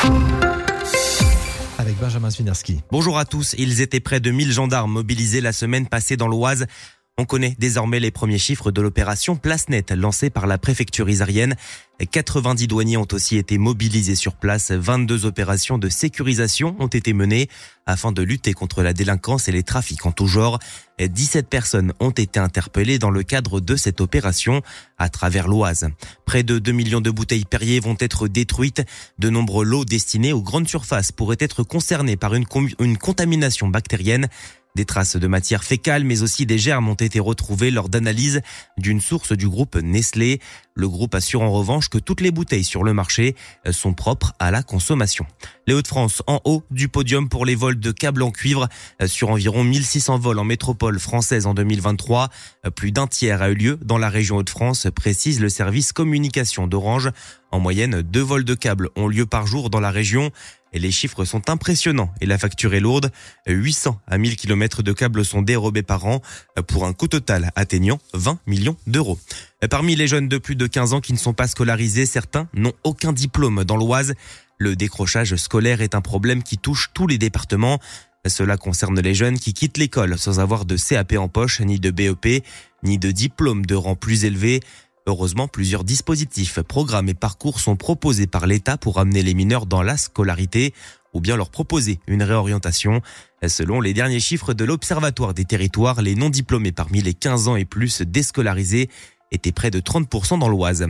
Avec Benjamin Swinarski. Bonjour à tous. Ils étaient près de 1000 gendarmes mobilisés la semaine passée dans l'Oise. On connaît désormais les premiers chiffres de l'opération Place Nette lancée par la préfecture isarienne. 90 douaniers ont aussi été mobilisés sur place. 22 opérations de sécurisation ont été menées afin de lutter contre la délinquance et les trafics en tout genre. 17 personnes ont été interpellées dans le cadre de cette opération à travers l'Oise. Près de 2 millions de bouteilles Perrier vont être détruites. De nombreux lots destinés aux grandes surfaces pourraient être concernés par une contamination bactérienne. Des traces de matière fécale, mais aussi des germes ont été retrouvés lors d'analyse d'une source du groupe Nestlé. Le groupe assure en revanche que toutes les bouteilles sur le marché sont propres à la consommation. Les Hauts-de-France en haut du podium pour les vols de câbles en cuivre sur environ 1600 vols en métropole française en 2023. Plus d'un tiers a eu lieu dans la région Hauts-de-France, précise le service communication d'Orange. En moyenne, 2 vols de câbles ont lieu par jour dans la région. Et les chiffres sont impressionnants et la facture est lourde. 800 à 1000 km de câbles sont dérobés par an pour un coût total atteignant 20 millions d'euros. Parmi les jeunes de plus de 15 ans qui ne sont pas scolarisés, certains n'ont aucun diplôme dans l'Oise. Le décrochage scolaire est un problème qui touche tous les départements. Cela concerne les jeunes qui quittent l'école sans avoir de CAP en poche, ni de BEP, ni de diplôme de rang plus élevé. Heureusement, plusieurs dispositifs, programmes et parcours sont proposés par l'État pour amener les mineurs dans la scolarité ou bien leur proposer une réorientation. Selon les derniers chiffres de l'Observatoire des territoires, les non-diplômés parmi les 15 ans et plus déscolarisés étaient près de 30% dans l'Oise.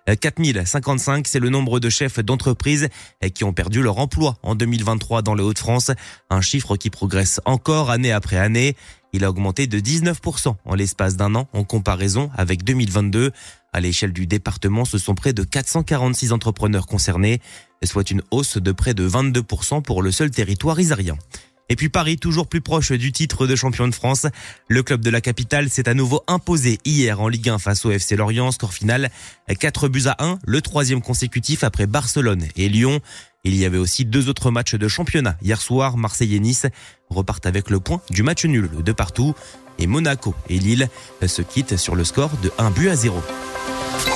4055, c'est le nombre de chefs d'entreprise qui ont perdu leur emploi en 2023 dans les Hauts-de-France. Un chiffre qui progresse encore année après année. Il a augmenté de 19% en l'espace d'un an en comparaison avec 2022. À l'échelle du département, ce sont près de 446 entrepreneurs concernés, soit une hausse de près de 22% pour le seul territoire isarien. Et puis Paris, toujours plus proche du titre de champion de France. Le club de la capitale s'est à nouveau imposé hier en Ligue 1 face au FC Lorient. Score final 4-1, le 3e consécutif après Barcelone et Lyon. Il y avait aussi 2 autres matchs de championnat. Hier soir, Marseille et Nice repartent avec le point du match nul de partout. Et Monaco et Lille se quittent sur le score de 1-0.